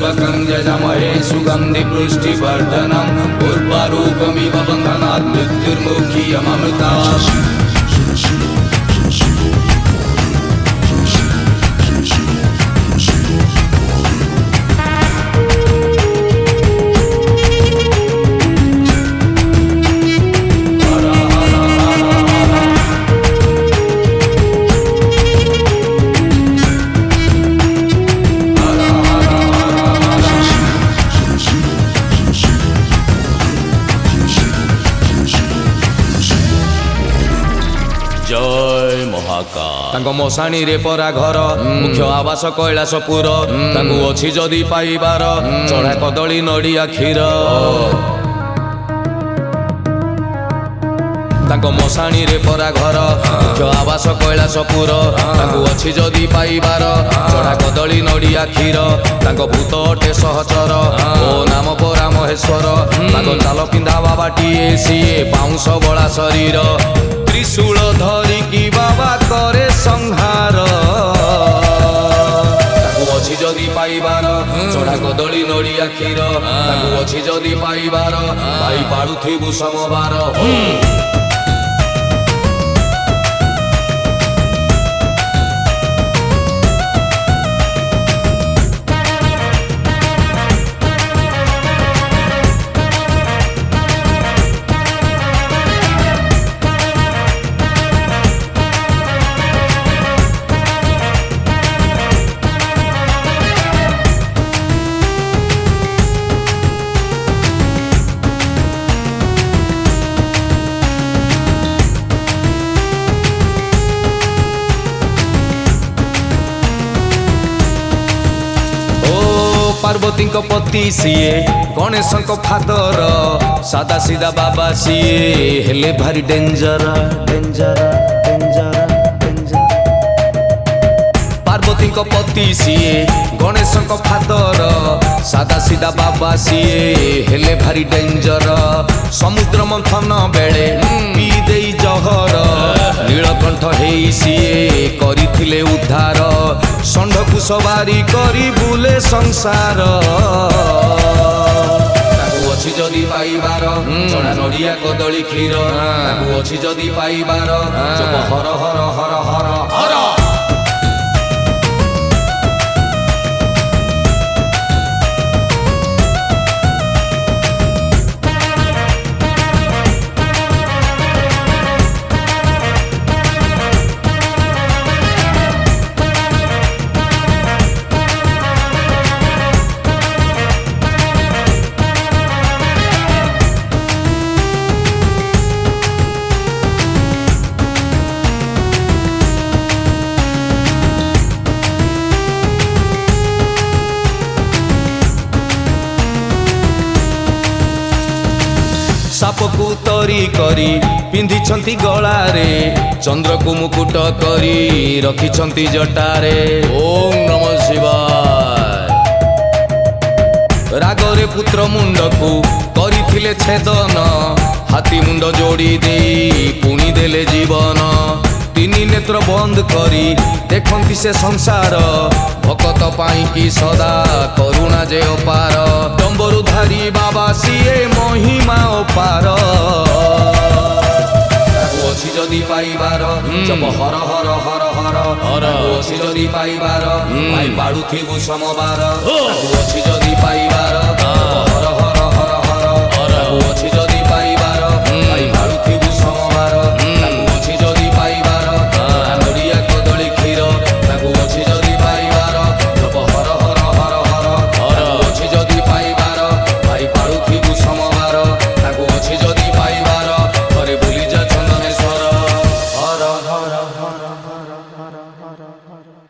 त्र्यंबकं यजामहे सुगंधि पुष्टिवर्धनम् उर्वारुकमिव बन्धनात् मृत्युर्मुक्षीयमामृतात्। जय महाकाल। तांको मशाणी रे परा घर मुख्य आवास कैलासपुर तांको अछि जदि पाइबार चढ़ा कदली नड़िया क्षीर। तांको मशाणी रे परा घर मुख्य आवास कैलासपुर तांको अछि जदि पाइबार चढ़ा कदली नड़िया क्षीर। तांको भूत अटे सहचर ओ नाम परा महेश्वर तांको चाल पिंधा बाबाटीए सीए बाउंश बड़ा शरीर त्रिशूल धरिकी बाबा करे संहार। ताकू अछि जदि पाइबार चढ़ा कदली नड़िया क्षीर ताकू अछि जदि पाइबार भाई पाड़ुथिबु समबार। पार्वती पति सीए गणेश फादर सादा सीधा बाबा सीए हेले भारी danger danger danger danger. Parvati पति सीए गणेश फादर सादा सीधा बाबा सीए हेले भारी डेंजर। समुद्र मंथन बेले पी देई जहर नीलकंठ हेई सीए करिथिले उद्धार षंढकु सवारी करी बुले संसार। ताकू अछि जदि पाइबार चढ़ा नड़िया कदली क्षीर ताकू अछि जदि पाइबार जप हर हर हर हर हर। सापकु तरी करी पिंधिछंती गलारे चंद्र को मुकुट करी रखिछंती जटारे। ओम नमः शिवाय। रागरे पुत्र मुंड को करिथिले छेदन हाथी मुंड जोड़ी दे पुणी देले जीवन। तीनी नेत्र बंद करी देखंती से संसार भकत पाई की सदा करुणा जे अपार। डंबरुधारी बाबा सीए महिमा अपार। ताकू अछि जदि पाइबार जप हर हर हर हर हर। अछि जदि पाइबार भाई पाड़ुथिबु समबार ताकू अछि जदि पाइबार